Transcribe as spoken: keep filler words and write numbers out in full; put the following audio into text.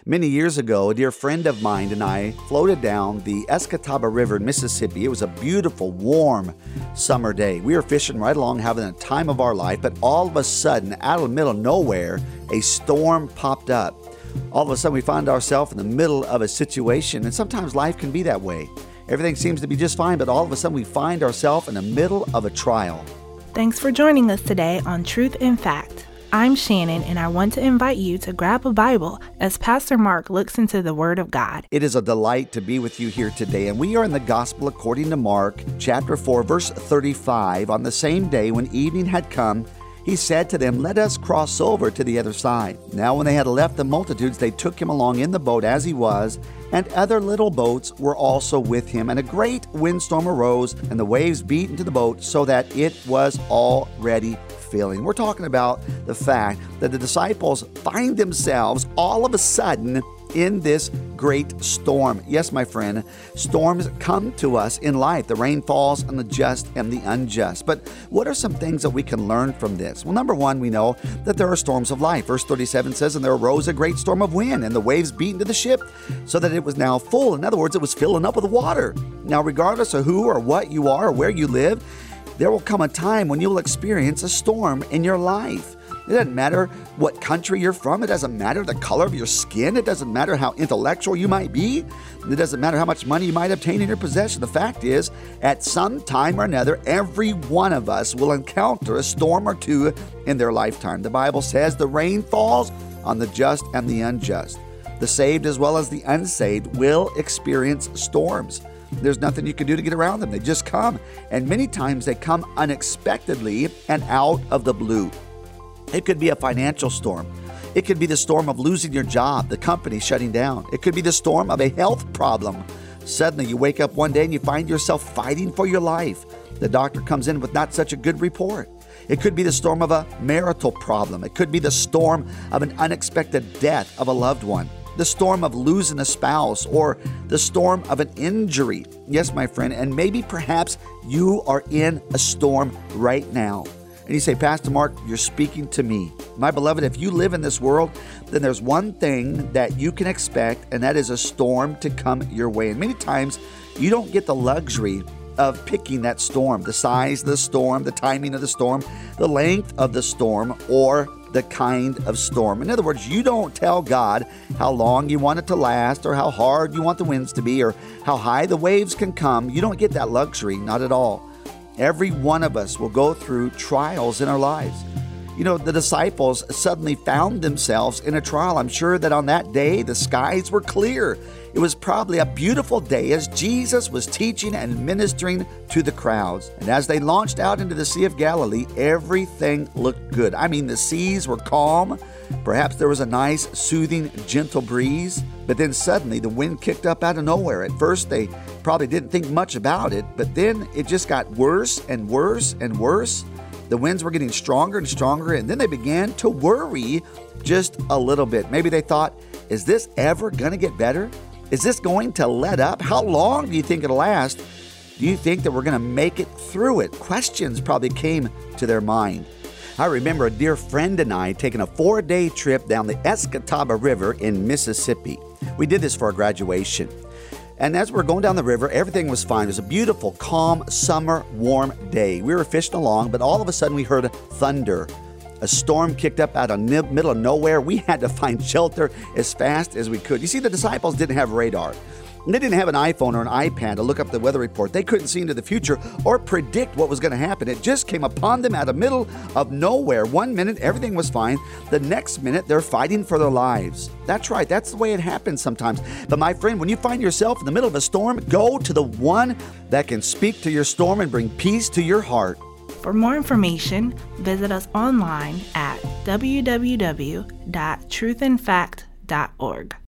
Many years ago, a dear friend of mine and I floated down the Escataba River in Mississippi. It was a beautiful, warm summer day. We were fishing right along, having the time of our life, but all of a sudden, out of the middle of nowhere, a storm popped up. All of a sudden, we found ourselves in the middle of a situation, and sometimes life can be that way. Everything seems to be just fine, but all of a sudden, we find ourselves in the middle of a trial. Thanks for joining us today on Truth in Fact. I'm Shannon, and I want to invite you to grab a Bible as Pastor Mark looks into the Word of God. It is a delight to be with you here today, and we are in the Gospel according to Mark, chapter four, verse thirty-five. On the same day when evening had come, he said to them, "Let us cross over to the other side." Now when they had left the multitudes, they took him along in the boat as he was, and other little boats were also with him. And a great windstorm arose, and the waves beat into the boat, so that it was already filling. We're talking about the fact that the disciples find themselves all of a sudden in this great storm. Yes, my friend, storms come to us in life. The rain falls on the just and the unjust. But what are some things that we can learn from this? Well, number one, we know that there are storms of life. Verse thirty-seven says, "And there arose a great storm of wind, and the waves beat into the ship, so that it was now full." In other words, it was filling up with water. Now, regardless of who or what you are or where you live, there will come a time when you'll experience a storm in your life. It doesn't matter what country you're from. It doesn't matter the color of your skin. It doesn't matter how intellectual you might be. It doesn't matter how much money you might obtain in your possession. The fact is, at some time or another, every one of us will encounter a storm or two in their lifetime. The Bible says the rain falls on the just and the unjust. The saved as well as the unsaved will experience storms. There's nothing you can do to get around them. They just come. And many times they come unexpectedly and out of the blue. It could be a financial storm. It could be the storm of losing your job, the company shutting down. It could be the storm of a health problem. Suddenly you wake up one day and you find yourself fighting for your life. The doctor comes in with not such a good report. It could be the storm of a marital problem. It could be the storm of an unexpected death of a loved one. The storm of losing a spouse, or the storm of an injury. Yes, my friend, and maybe perhaps you are in a storm right now. And you say, "Pastor Mark, you're speaking to me." My beloved, if you live in this world, then there's one thing that you can expect, and that is a storm to come your way. And many times, you don't get the luxury of picking that storm, the size of the storm, the timing of the storm, the length of the storm, or the kind of storm. In other words, you don't tell God how long you want it to last, or how hard you want the winds to be, or how high the waves can come. You don't get that luxury, not at all. Every one of us will go through trials in our lives. You know, the disciples suddenly found themselves in a trial. I'm sure that on that day, the skies were clear. It was probably a beautiful day as Jesus was teaching and ministering to the crowds. And as they launched out into the Sea of Galilee, everything looked good. I mean, the seas were calm. Perhaps there was a nice, soothing, gentle breeze. But then suddenly the wind kicked up out of nowhere. At first, they probably didn't think much about it, but then it just got worse and worse and worse. The winds were getting stronger and stronger, and then they began to worry just a little bit. Maybe they thought, is this ever going to get better? Is this going to let up? How long do you think it'll last? Do you think that we're going to make it through it? Questions probably came to their mind. I remember a dear friend and I taking a four-day trip down the Escataba River in Mississippi. We did this for our graduation. And as we were going down the river, everything was fine. It was a beautiful, calm, summer, warm day. We were fishing along, but all of a sudden we heard thunder. A storm kicked up out of the middle of nowhere. We had to find shelter as fast as we could. You see, the disciples didn't have radar. They didn't have an iPhone or an iPad to look up the weather report. They couldn't see into the future or predict what was going to happen. It just came upon them out of the middle of nowhere. One minute, everything was fine. The next minute, they're fighting for their lives. That's right. That's the way it happens sometimes. But my friend, when you find yourself in the middle of a storm, go to the one that can speak to your storm and bring peace to your heart. For more information, visit us online at w w w dot truth in fact dot org.